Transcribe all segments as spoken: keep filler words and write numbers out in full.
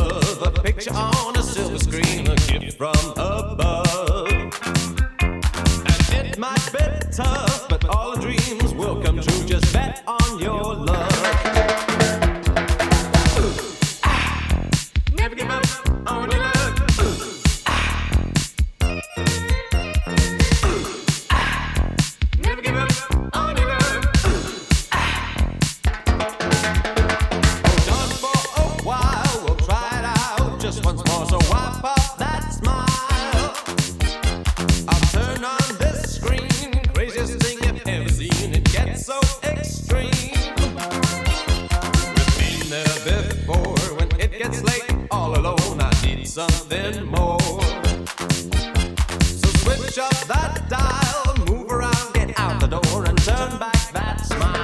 love, a picture on a silver screen, a gift from above. And it might be tough, but all the dreams will come true. Just bet on your love. Ooh, ah, never give up on your love. Ooh, ah, ooh, ah, never give up on your love. Ooh, ah. Hold on for a while, we'll try it out just once more. So wipe off that smile. I'll turn on this screen, craziest thing you've ever seen. It gets so extreme. We've been there before. When it gets late, all alone, I need something more. So switch up that dial, move around, get out the door, and turn back that smile.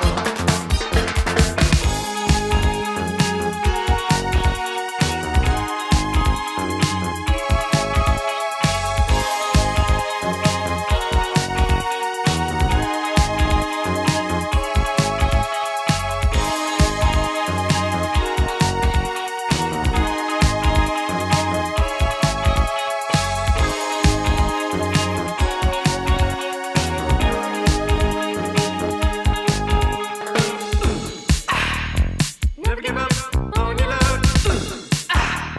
Never give up on your love. Ooh, ah.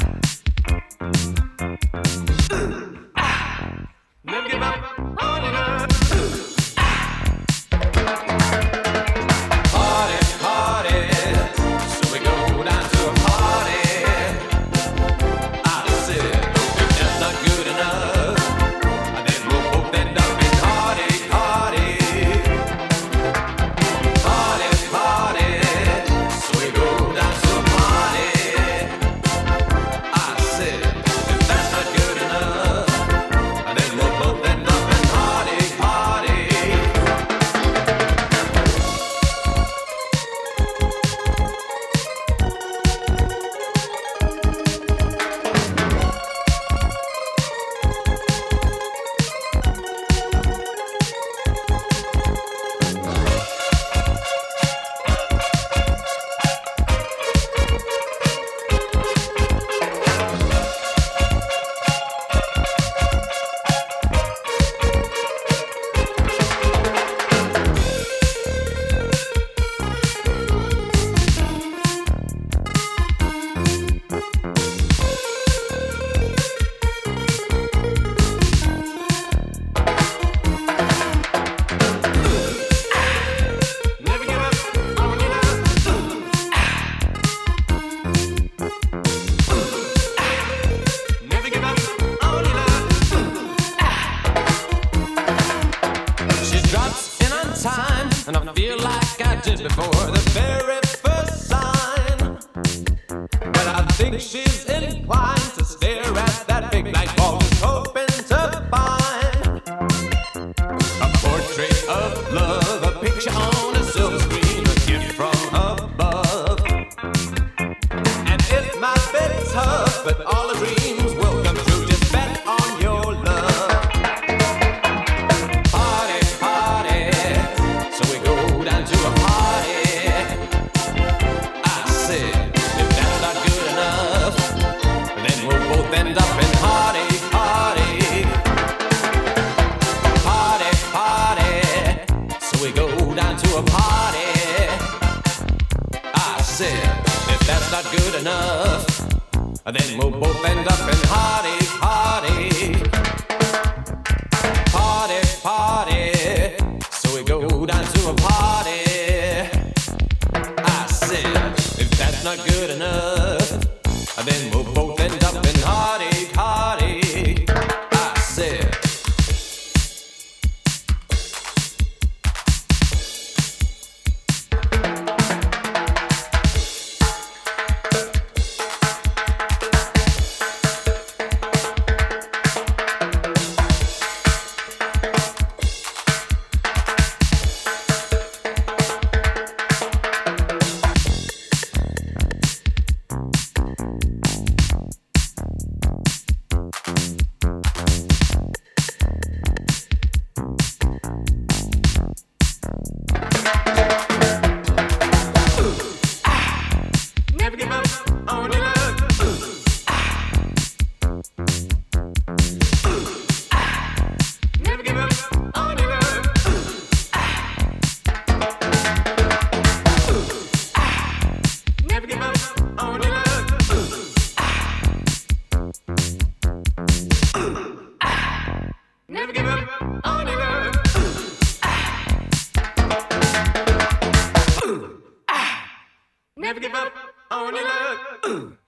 Ooh, ah. Never give up on your love. Ooh, ah. Party, party. So we go down to a party. I said, if that's not good enough, then we'll both end up in party, party. Party, party. So we go down to a party. I said, if that's not good enough, then we'll both end up in party, party. Never give up on your love. Ooh, ah. Ooh, ah. Never give up on your love. Ooh, ah. She drops in on time, and I feel like I did before the very first sign. But I think she's inclined to stare at that big black ball, just hoping to find a portrait of love, a picture on a silver screen, a gift from above. And it might be tough, but all the dreams will come true. Just bet on your love. Party, party. So we go down to a party. I said, if that's not good enough, then we'll both end up in party, party. Party, party. So we go down to a party. I said, if that's not good enough, then we'll both end up in party, party. Party, party. So we go down to a party. I said, if that's not good enough, then we'll both end up in party, party. I said. never give up on your love.